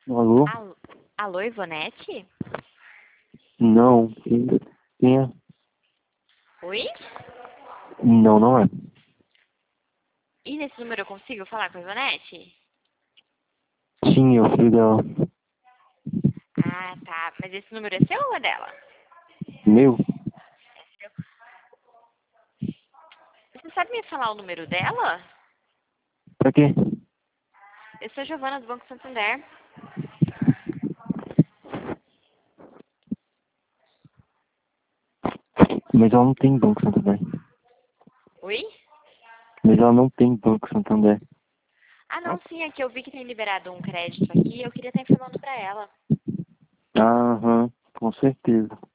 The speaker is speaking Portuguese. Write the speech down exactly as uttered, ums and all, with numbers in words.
Alô? Alô, alô, Ivonete? Não. Quem, quem é? Oi? Não, não é. E nesse número eu consigo falar com a Ivonete? Sim, eu filho dela. Ah, tá. Mas esse número é seu ou é dela? Meu? É seu. Você sabe me falar o número dela? Pra quê? Eu sou a Giovana do Banco Santander. Mas ela não tem Banco Santander. Oi? Mas ela não tem Banco Santander. Ah, não, sim, é que eu vi que tem liberado um crédito aqui e eu queria estar informando pra ela. Aham, com certeza.